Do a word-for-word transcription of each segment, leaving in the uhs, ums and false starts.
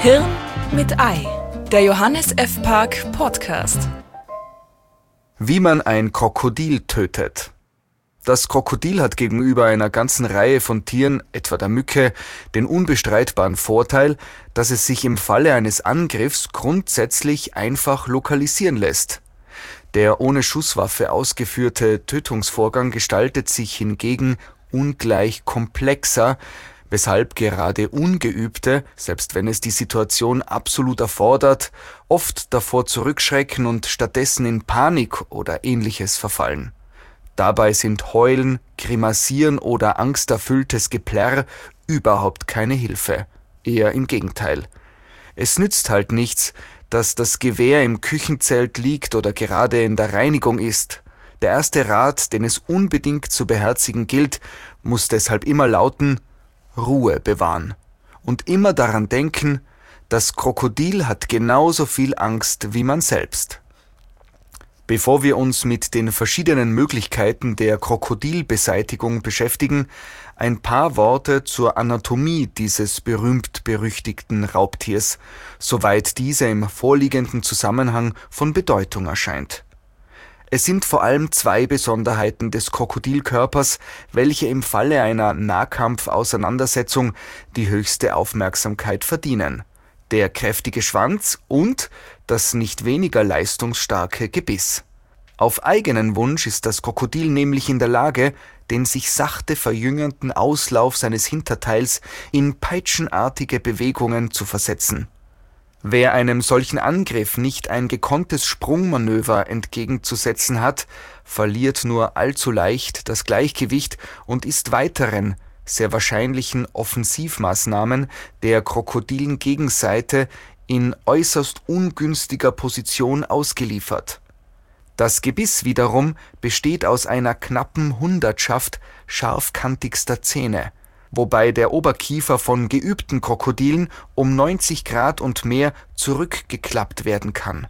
Hirn mit Ei, der Johannes F. Park Podcast. Wie man ein Krokodil tötet. Das Krokodil hat gegenüber einer ganzen Reihe von Tieren, etwa der Mücke, den unbestreitbaren Vorteil, dass es sich im Falle eines Angriffs grundsätzlich einfach lokalisieren lässt. Der ohne Schusswaffe ausgeführte Tötungsvorgang gestaltet sich hingegen ungleich komplexer, weshalb gerade Ungeübte, selbst wenn es die Situation absolut erfordert, oft davor zurückschrecken und stattdessen in Panik oder Ähnliches verfallen. Dabei sind Heulen, Grimassieren oder angsterfülltes Geplärr überhaupt keine Hilfe, eher im Gegenteil. Es nützt halt nichts, dass das Gewehr im Küchenzelt liegt oder gerade in der Reinigung ist. Der erste Rat, den es unbedingt zu beherzigen gilt, muss deshalb immer lauten: Ruhe bewahren und immer daran denken, das Krokodil hat genauso viel Angst wie man selbst. Bevor wir uns mit den verschiedenen Möglichkeiten der Krokodilbeseitigung beschäftigen, ein paar Worte zur Anatomie dieses berühmt-berüchtigten Raubtiers, soweit diese im vorliegenden Zusammenhang von Bedeutung erscheint. Es sind vor allem zwei Besonderheiten des Krokodilkörpers, welche im Falle einer Nahkampfauseinandersetzung die höchste Aufmerksamkeit verdienen: der kräftige Schwanz und das nicht weniger leistungsstarke Gebiss. Auf eigenen Wunsch ist das Krokodil nämlich in der Lage, den sich sachte verjüngernden Auslauf seines Hinterteils in peitschenartige Bewegungen zu versetzen. Wer einem solchen Angriff nicht ein gekonntes Sprungmanöver entgegenzusetzen hat, verliert nur allzu leicht das Gleichgewicht und ist weiteren, sehr wahrscheinlichen Offensivmaßnahmen der krokodilen Gegenseite in äußerst ungünstiger Position ausgeliefert. Das Gebiss wiederum besteht aus einer knappen Hundertschaft scharfkantigster Zähne, wobei der Oberkiefer von geübten Krokodilen um neunzig Grad und mehr zurückgeklappt werden kann.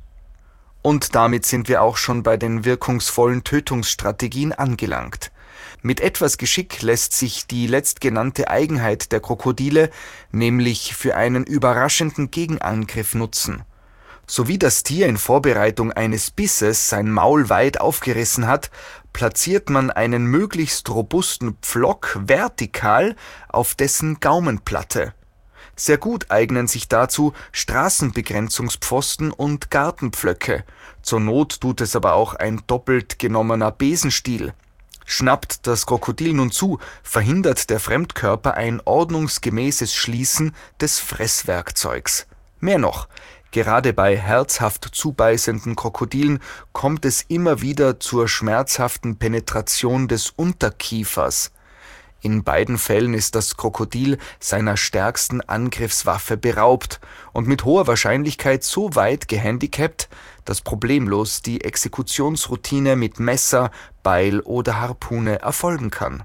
Und damit sind wir auch schon bei den wirkungsvollen Tötungsstrategien angelangt. Mit etwas Geschick lässt sich die letztgenannte Eigenheit der Krokodile nämlich für einen überraschenden Gegenangriff nutzen. Sowie das Tier in Vorbereitung eines Bisses sein Maul weit aufgerissen hat, platziert man einen möglichst robusten Pflock vertikal auf dessen Gaumenplatte. Sehr gut eignen sich dazu Straßenbegrenzungspfosten und Gartenpflöcke. Zur Not tut es aber auch ein doppelt genommener Besenstiel. Schnappt das Krokodil nun zu, verhindert der Fremdkörper ein ordnungsgemäßes Schließen des Fresswerkzeugs. Mehr noch: Gerade bei herzhaft zubeißenden Krokodilen kommt es immer wieder zur schmerzhaften Penetration des Unterkiefers. In beiden Fällen ist das Krokodil seiner stärksten Angriffswaffe beraubt und mit hoher Wahrscheinlichkeit so weit gehandicapt, dass problemlos die Exekutionsroutine mit Messer, Beil oder Harpune erfolgen kann.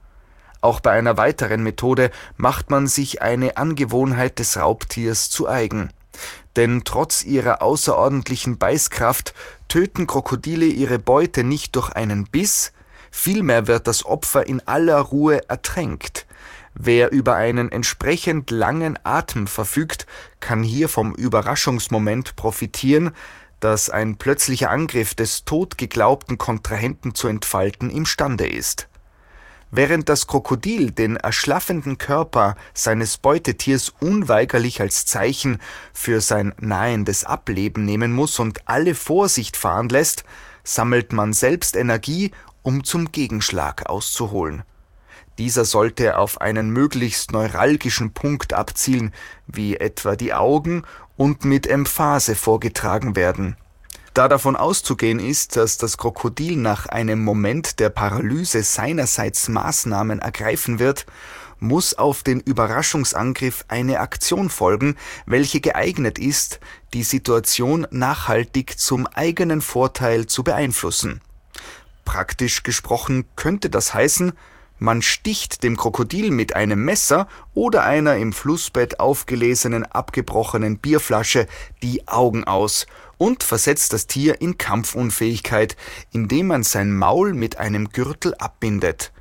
Auch bei einer weiteren Methode macht man sich eine Angewohnheit des Raubtiers zu eigen. Denn trotz ihrer außerordentlichen Beißkraft töten Krokodile ihre Beute nicht durch einen Biss, vielmehr wird das Opfer in aller Ruhe ertränkt. Wer über einen entsprechend langen Atem verfügt, kann hier vom Überraschungsmoment profitieren, das ein plötzlicher Angriff des tot geglaubten Kontrahenten zu entfalten imstande ist. Während das Krokodil den erschlaffenden Körper seines Beutetiers unweigerlich als Zeichen für sein nahendes Ableben nehmen muss und alle Vorsicht fahren lässt, sammelt man selbst Energie, um zum Gegenschlag auszuholen. Dieser sollte auf einen möglichst neuralgischen Punkt abzielen, wie etwa die Augen, und mit Emphase vorgetragen werden. Da davon auszugehen ist, dass das Krokodil nach einem Moment der Paralyse seinerseits Maßnahmen ergreifen wird, muss auf den Überraschungsangriff eine Aktion folgen, welche geeignet ist, die Situation nachhaltig zum eigenen Vorteil zu beeinflussen. Praktisch gesprochen könnte das heißen, man sticht dem Krokodil mit einem Messer oder einer im Flussbett aufgelesenen, abgebrochenen Bierflasche die Augen aus und versetzt das Tier in Kampfunfähigkeit, indem man sein Maul mit einem Gürtel abbindet.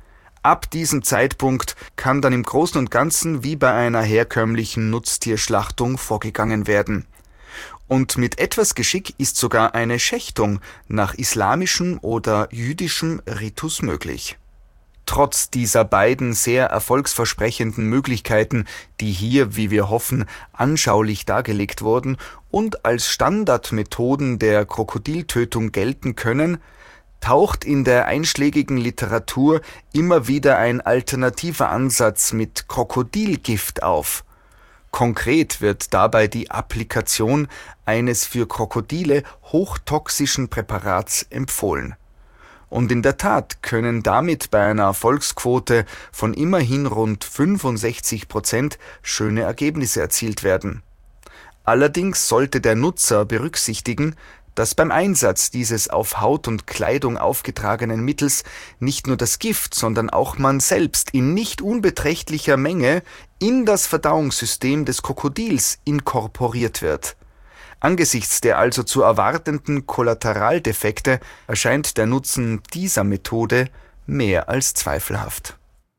Ab diesem Zeitpunkt kann dann im Großen und Ganzen wie bei einer herkömmlichen Nutztierschlachtung vorgegangen werden. Und mit etwas Geschick ist sogar eine Schächtung nach islamischem oder jüdischem Ritus möglich. Trotz dieser beiden sehr erfolgsversprechenden Möglichkeiten, die hier, wie wir hoffen, anschaulich dargelegt wurden und als Standardmethoden der Krokodiltötung gelten können, taucht in der einschlägigen Literatur immer wieder ein alternativer Ansatz mit Krokodilgift auf. Konkret wird dabei die Applikation eines für Krokodile hochtoxischen Präparats empfohlen. Und in der Tat können damit bei einer Erfolgsquote von immerhin rund fünfundsechzig Prozent schöne Ergebnisse erzielt werden. Allerdings sollte der Nutzer berücksichtigen, dass beim Einsatz dieses auf Haut und Kleidung aufgetragenen Mittels nicht nur das Gift, sondern auch man selbst in nicht unbeträchtlicher Menge in das Verdauungssystem des Krokodils inkorporiert wird. Angesichts der also zu erwartenden Kollateraldefekte erscheint der Nutzen dieser Methode mehr als zweifelhaft.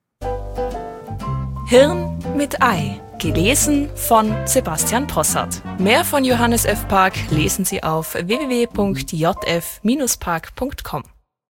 Hirn mit Ei. Gelesen von Sebastian Possart. Mehr von Johannes F. Park lesen Sie auf w w w punkt j f Bindestrich park punkt com.